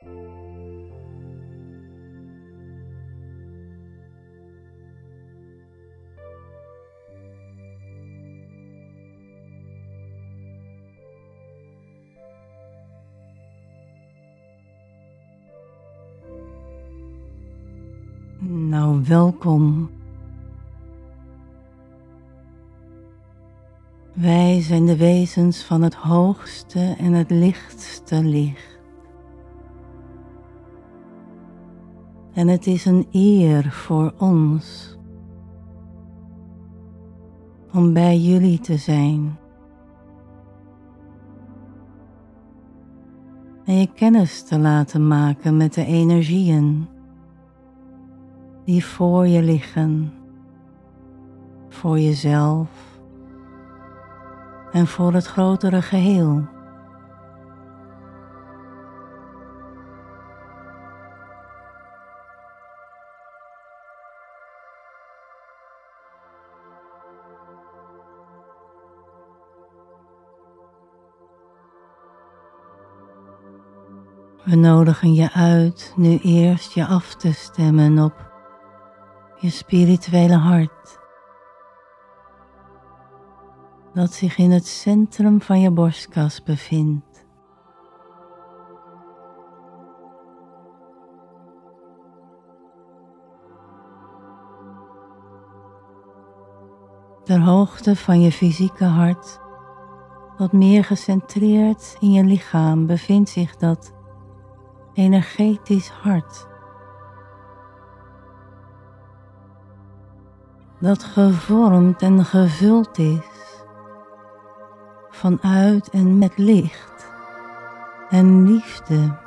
Nou, welkom. Wij zijn de wezens van het hoogste en het lichtste licht. En het is een eer voor ons om bij jullie te zijn. En je kennis te laten maken met de energieën die voor je liggen, voor jezelf en voor het grotere geheel. We nodigen je uit nu eerst je af te stemmen op je spirituele hart, dat zich in het centrum van je borstkas bevindt. Ter hoogte van je fysieke hart, wat meer gecentreerd in je lichaam, bevindt zich dat energetisch hart, dat gevormd en gevuld is vanuit en met licht en liefde.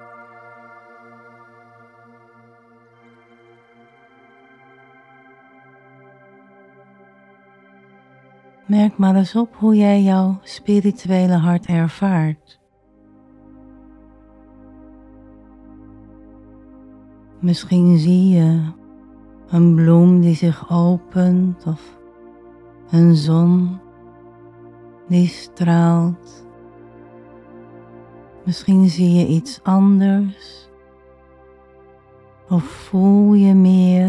Merk maar eens op hoe jij jouw spirituele hart ervaart. Misschien zie je een bloem die zich opent of een zon die straalt. Misschien zie je iets anders of voel je meer.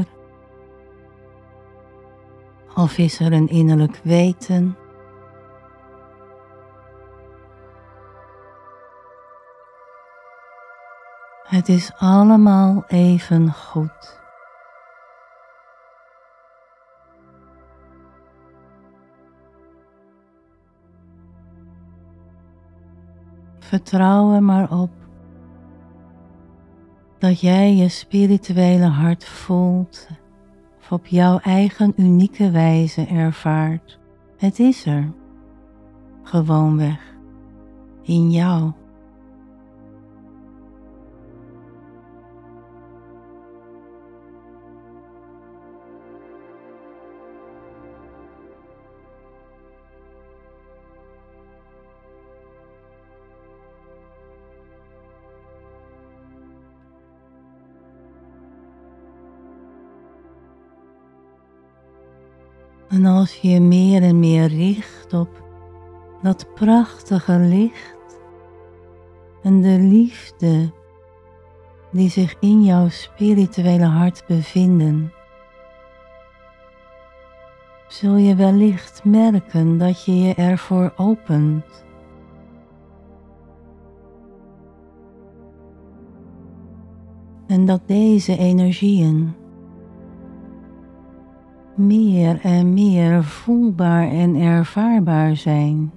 Of is er een innerlijk weten? Het is allemaal even goed. Vertrouw er maar op dat jij je spirituele hart voelt of op jouw eigen unieke wijze ervaart. Het is er, gewoonweg, in jou. En als je je meer en meer richt op dat prachtige licht en de liefde die zich in jouw spirituele hart bevinden, zul je wellicht merken dat je je ervoor opent. En dat deze energieën meer en meer voelbaar en ervaarbaar zijn.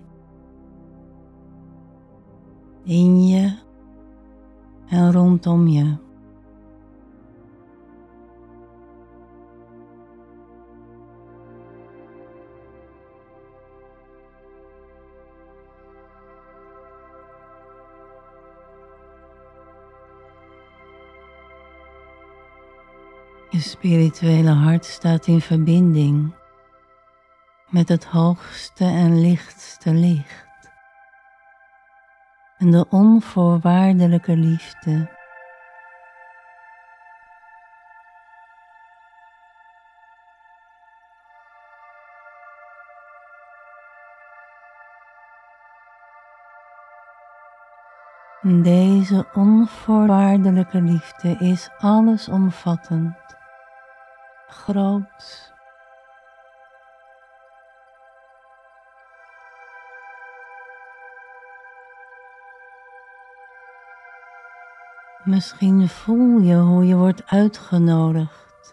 In je en rondom je. Je spirituele hart staat in verbinding met het hoogste en lichtste licht en de onvoorwaardelijke liefde. Deze onvoorwaardelijke liefde is allesomvattend, groots. Misschien voel je hoe je wordt uitgenodigd.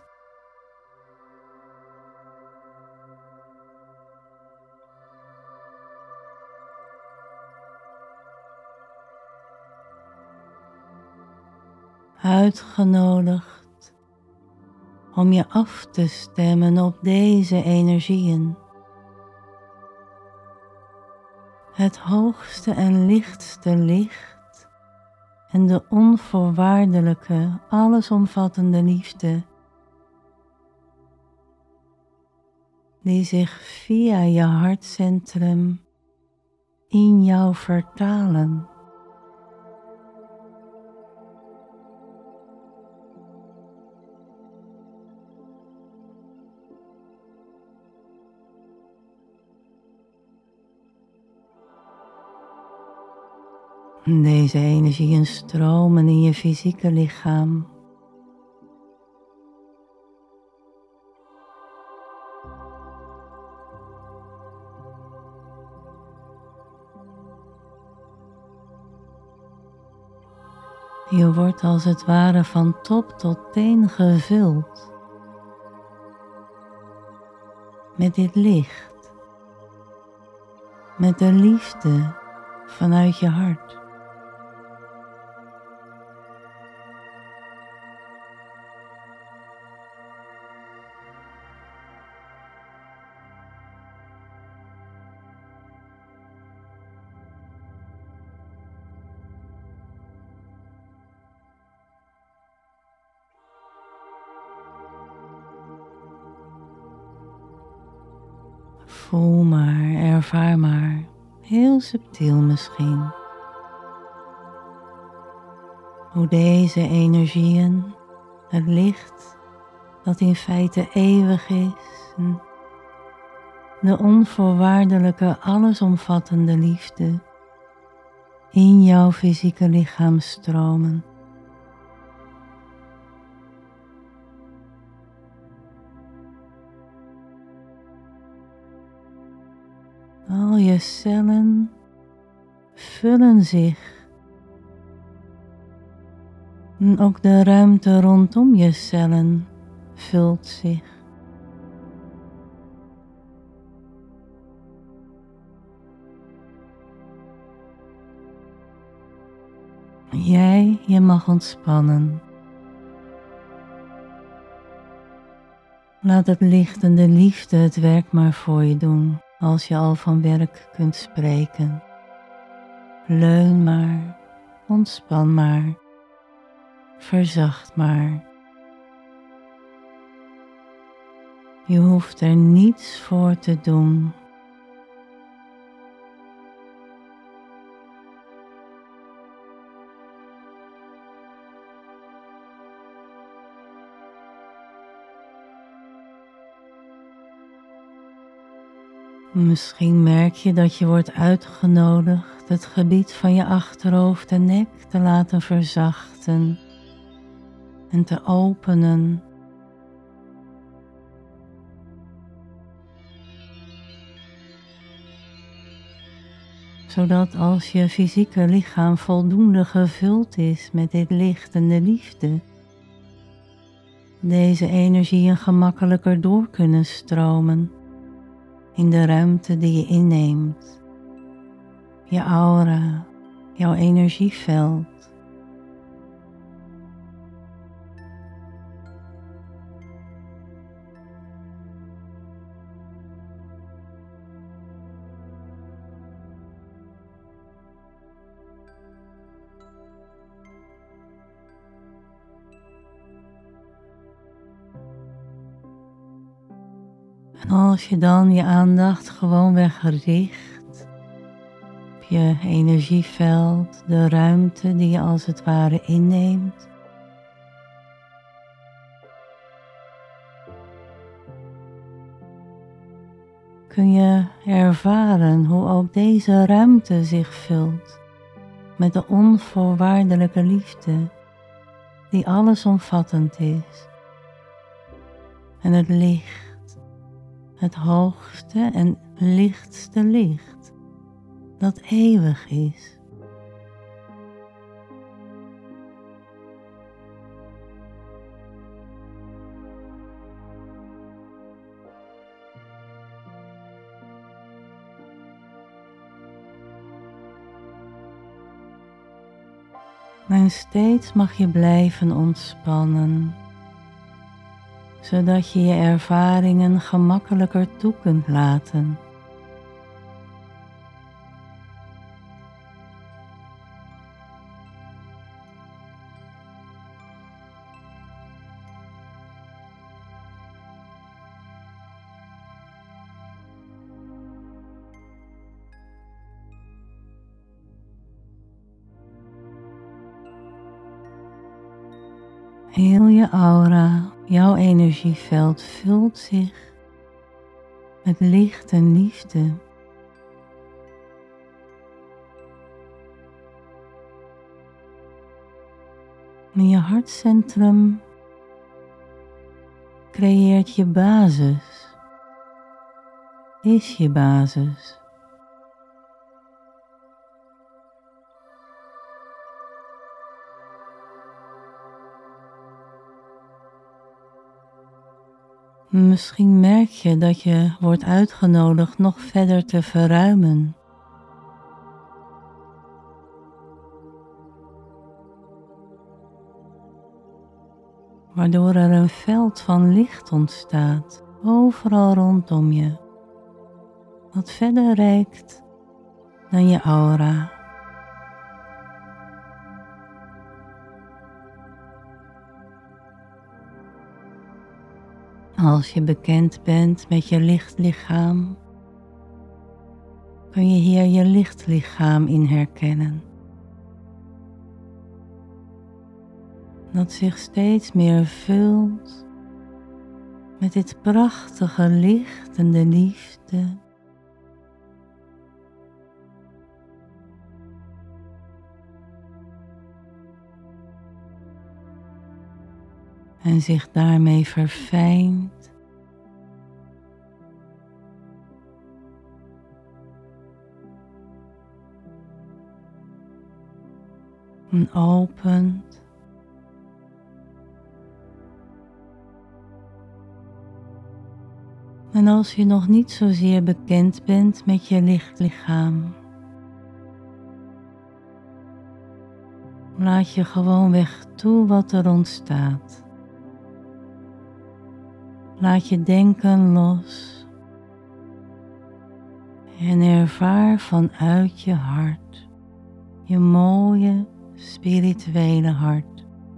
Uitgenodigd om je af te stemmen op deze energieën. Het hoogste en lichtste licht en de onvoorwaardelijke, allesomvattende liefde die zich via je hartcentrum in jou vertalen. Deze energieën stromen in je fysieke lichaam. Je wordt als het ware van top tot teen gevuld met dit licht, met de liefde vanuit je hart. Voel maar, ervaar maar, heel subtiel misschien, hoe deze energieën, het licht dat in feite eeuwig is, de onvoorwaardelijke, allesomvattende liefde in jouw fysieke lichaam stromen. Al je cellen vullen zich. En ook de ruimte rondom je cellen vult zich. Je mag ontspannen. Laat het licht en de liefde het werk maar voor je doen. Als je al van werk kunt spreken. Leun maar, ontspan maar, verzacht maar. Je hoeft er niets voor te doen. Misschien merk je dat je wordt uitgenodigd het gebied van je achterhoofd en nek te laten verzachten en te openen. Zodat als je fysieke lichaam voldoende gevuld is met dit licht en de liefde, deze energieën gemakkelijker door kunnen stromen in de ruimte die je inneemt, je aura, jouw energieveld. En als je dan je aandacht gewoonweg richt op je energieveld, de ruimte die je als het ware inneemt, kun je ervaren hoe ook deze ruimte zich vult met de onvoorwaardelijke liefde die allesomvattend is. En het licht, het hoogste en lichtste licht, dat eeuwig is. En steeds mag je blijven ontspannen, zodat je je ervaringen gemakkelijker toe kunt laten. Heel je aura, jouw energieveld vult zich met licht en liefde. En je hartcentrum creëert je basis, is je basis. Misschien merk je dat je wordt uitgenodigd nog verder te verruimen. Waardoor er een veld van licht ontstaat, overal rondom je, wat verder reikt dan je aura. Als je bekend bent met je lichtlichaam, kun je hier je lichtlichaam in herkennen. Dat zich steeds meer vult met dit prachtige licht en de liefde. En zich daarmee verfijnt. En opent. En als je nog niet zozeer bekend bent met je lichtlichaam, laat je gewoonweg toe wat er ontstaat. Laat je denken los en ervaar vanuit je hart, je mooie spirituele hart.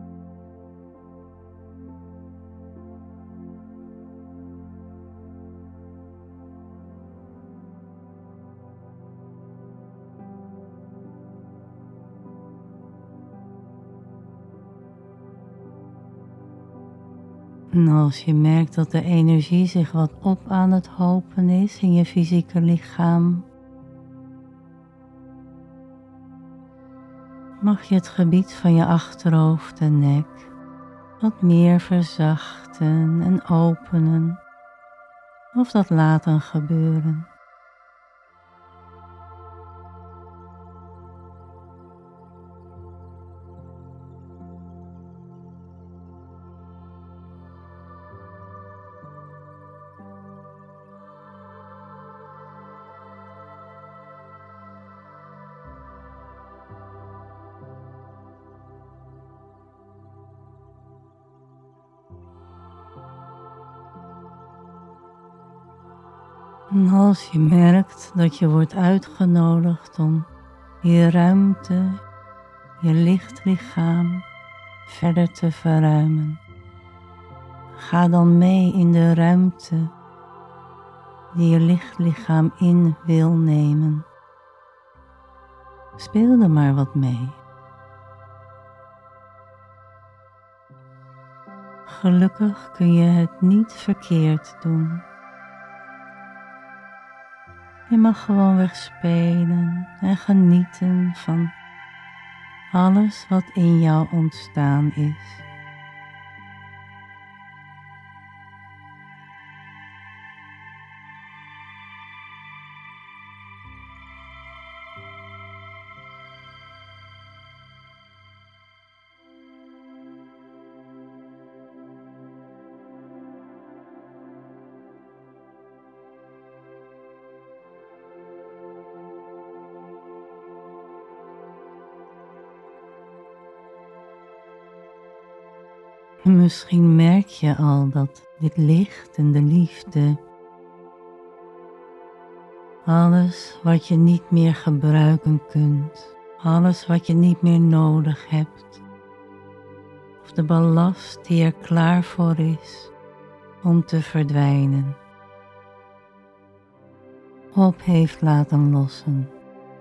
En als je merkt dat de energie zich wat op aan het hopen is in je fysieke lichaam, mag je het gebied van je achterhoofd en nek wat meer verzachten en openen, of dat laten gebeuren. En als je merkt dat je wordt uitgenodigd om je ruimte, je lichtlichaam verder te verruimen, ga dan mee in de ruimte die je lichtlichaam in wil nemen. Speel er maar wat mee. Gelukkig kun je het niet verkeerd doen. Je mag gewoonweg spelen en genieten van alles wat in jou ontstaan is. Misschien merk je al dat dit licht en de liefde, alles wat je niet meer gebruiken kunt, alles wat je niet meer nodig hebt, of de ballast die er klaar voor is om te verdwijnen, op heeft laten lossen.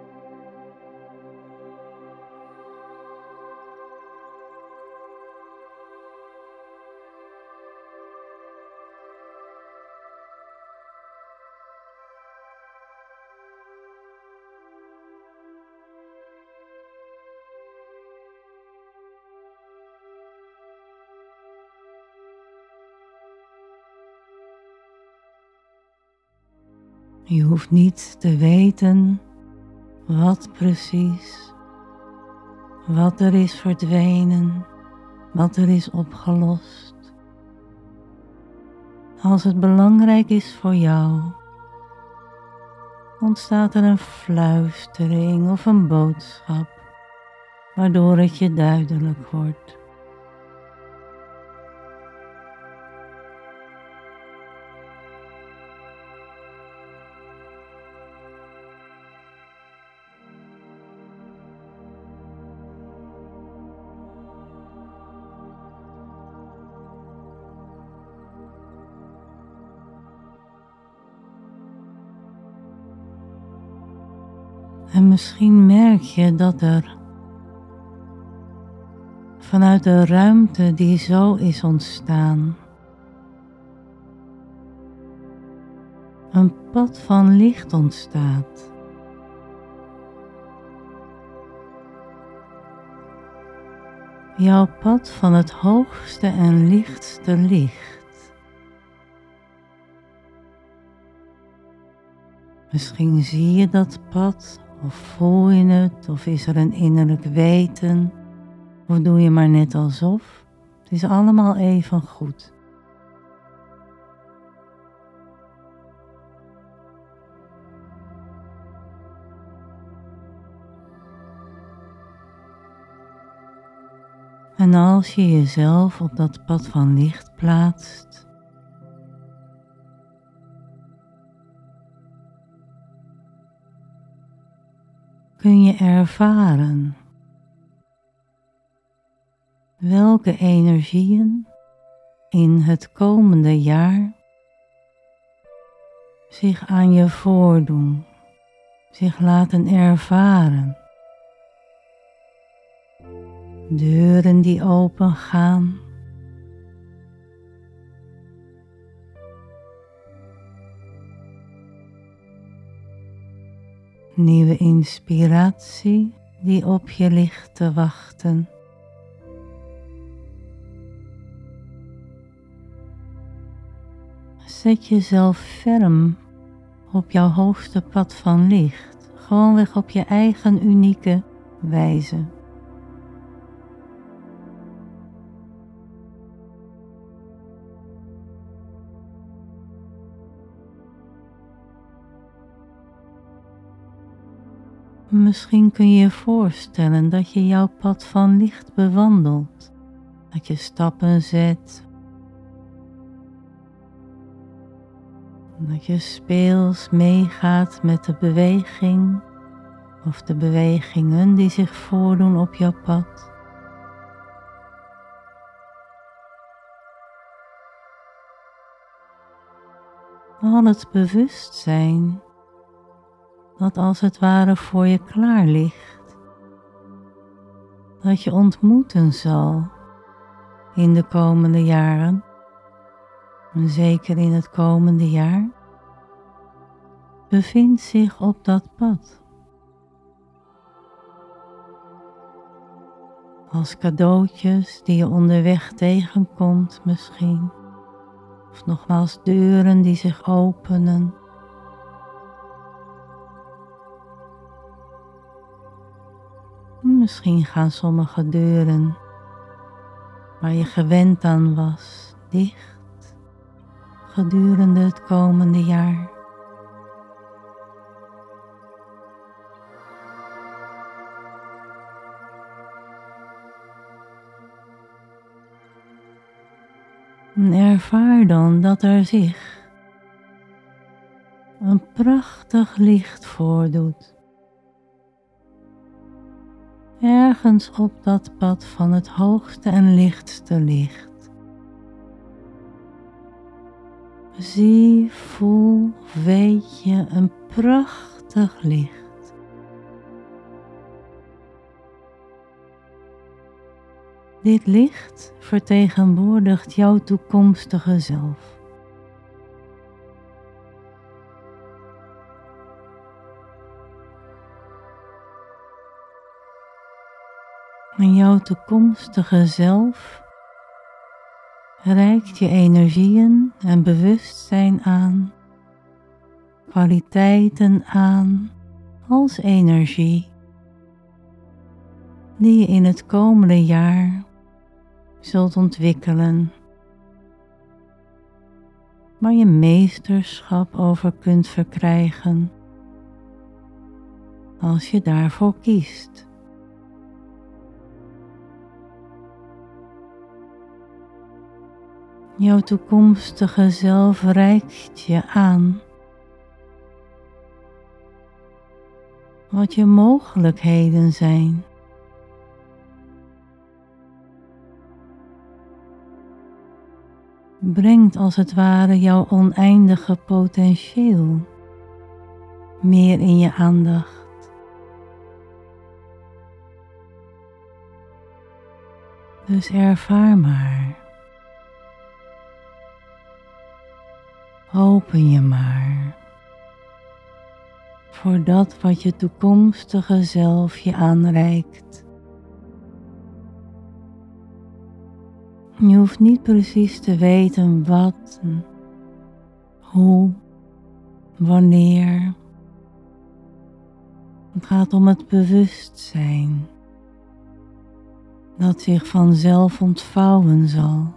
Je hoeft niet te weten wat precies, wat er is verdwenen, wat er is opgelost. Als het belangrijk is voor jou, ontstaat er een fluistering of een boodschap, waardoor het je duidelijk wordt. En misschien merk je dat er vanuit de ruimte die zo is ontstaan een pad van licht ontstaat. Jouw pad van het hoogste en lichtste licht. Misschien zie je dat pad, of voel je het, of is er een innerlijk weten, of doe je maar net alsof. Het is allemaal even goed. En als je jezelf op dat pad van licht plaatst, kun je ervaren welke energieën in het komende jaar zich aan je voordoen, zich laten ervaren. Deuren die opengaan, nieuwe inspiratie die op je ligt te wachten. Zet jezelf ferm op jouw hoogste pad van licht, gewoonweg op je eigen unieke wijze. Misschien kun je je voorstellen dat je jouw pad van licht bewandelt, dat je stappen zet, dat je speels meegaat met de beweging of de bewegingen die zich voordoen op jouw pad. Al het bewustzijn dat als het ware voor je klaar ligt, dat je ontmoeten zal in de komende jaren, en zeker in het komende jaar, bevindt zich op dat pad. Als cadeautjes die je onderweg tegenkomt misschien. Of nogmaals deuren die zich openen. Misschien gaan sommige deuren waar je gewend aan was dicht gedurende het komende jaar. En ervaar dan dat er zich een prachtig licht voordoet. Ergens op dat pad van het hoogste en lichtste licht. Zie, voel, weet je een prachtig licht. Dit licht vertegenwoordigt jouw toekomstige zelf. En jouw toekomstige zelf reikt je energieën en bewustzijn aan, kwaliteiten aan als energie, die je in het komende jaar zult ontwikkelen, waar je meesterschap over kunt verkrijgen, als je daarvoor kiest. Jouw toekomstige zelf reikt je aan wat je mogelijkheden zijn. Brengt als het ware jouw oneindige potentieel meer in je aandacht. Dus ervaar maar. Open je maar voor dat wat je toekomstige zelf je aanreikt. Je hoeft niet precies te weten wat, hoe, wanneer. Het gaat om het bewustzijn dat zich vanzelf ontvouwen zal.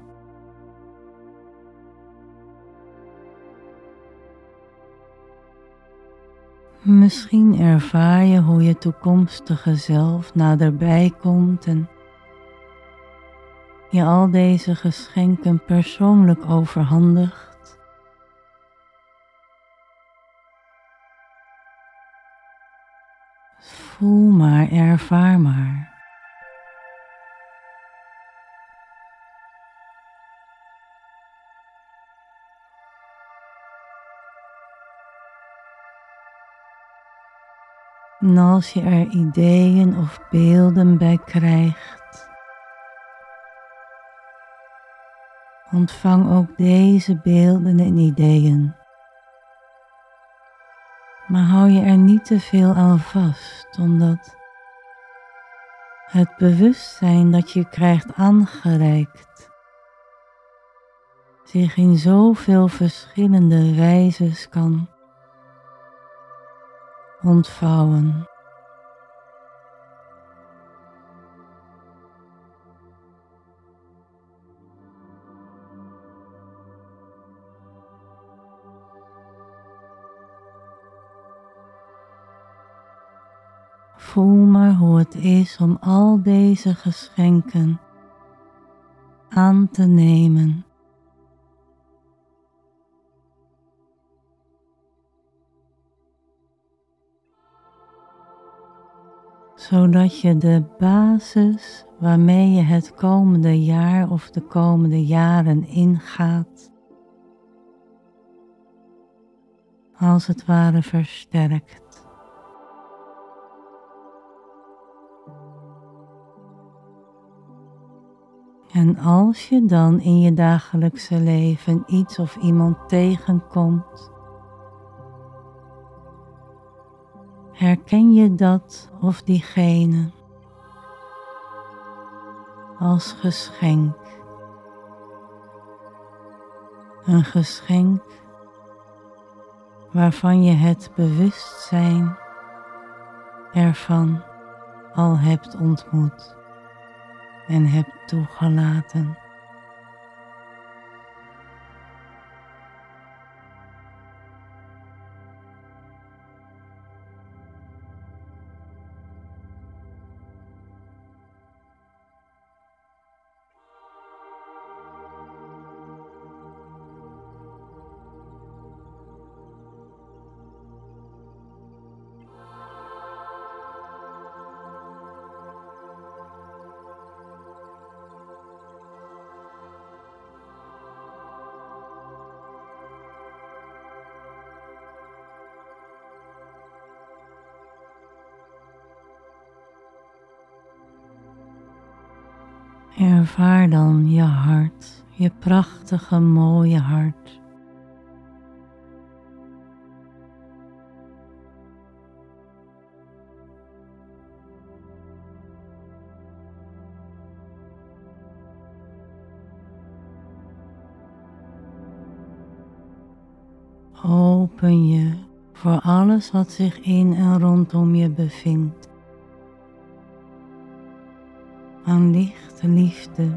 Misschien ervaar je hoe je toekomstige zelf naderbij komt en je al deze geschenken persoonlijk overhandigt. Voel maar, ervaar maar. En als je er ideeën of beelden bij krijgt, ontvang ook deze beelden en ideeën. Maar hou je er niet te veel aan vast, omdat het bewustzijn dat je krijgt aangereikt zich in zoveel verschillende wijzes kan ontvouwen. Voel maar hoe het is om al deze geschenken aan te nemen. Zodat je de basis waarmee je het komende jaar of de komende jaren ingaat, als het ware versterkt. En als je dan in je dagelijkse leven iets of iemand tegenkomt, herken je dat of diegene. als geschenk. Een geschenk waarvan je het bewustzijn ervan al hebt ontmoet en hebt toegelaten. Ervaar dan je hart, je prachtige mooie hart. Open je voor alles wat zich in en rondom je bevindt. Aan licht, liefde,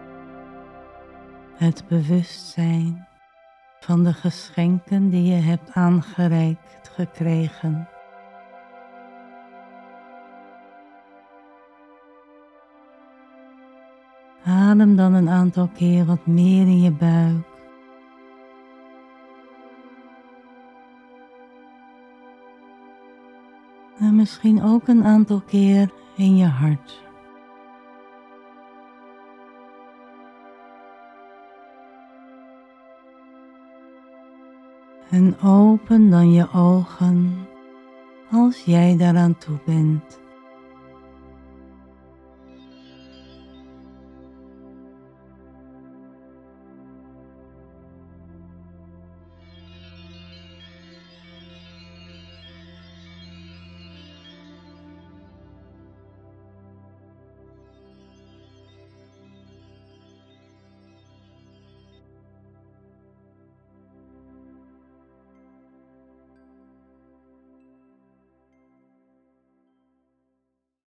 het bewustzijn van de geschenken die je hebt aangereikt gekregen. Adem dan een aantal keer wat meer in je buik. En misschien ook een aantal keer in je hart. En open dan je ogen als jij daaraan toe bent.